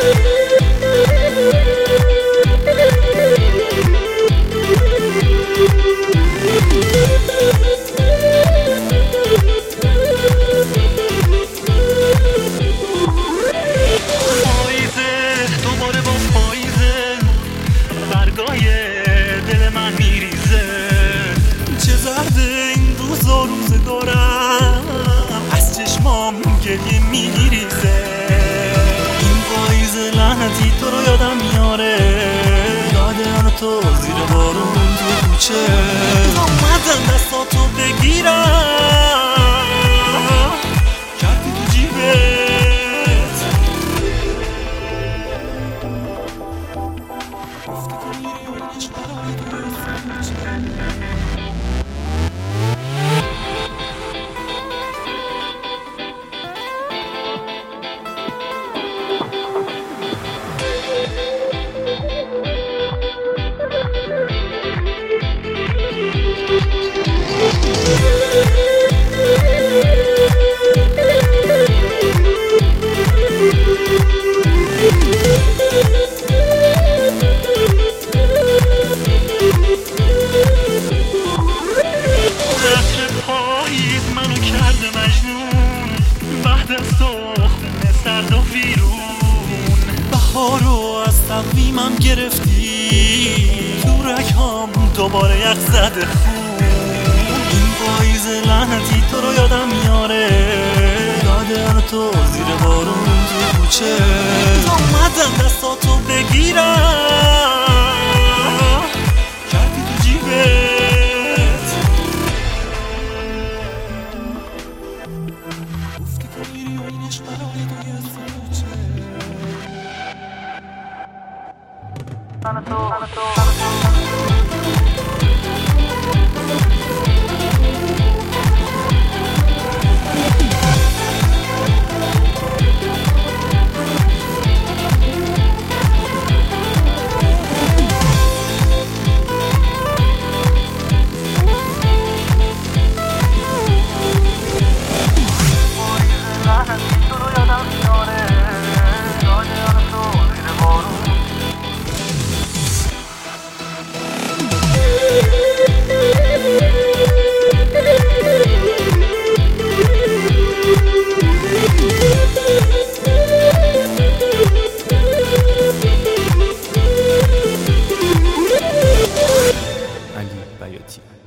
گریه میریزه این پاییز لعنتی تو رو یادم میاره، یادم تو زیر بارون تو کوچه اومدم دستاتو بگیرم کردی تو جیبت گفتی که میری و این عشق برای تو منو کرده مجنون بعد از تخم سرد و ویرون بهارو از تقویمم گرفتی تو رگهام دوباره یخ زده خون این پاییز لعنتی تو رو یادم میاره، یادم تو زیر بارون تو کوچه اومدم دستاتو بگیرم کردی تو جیبت علی بیاتی.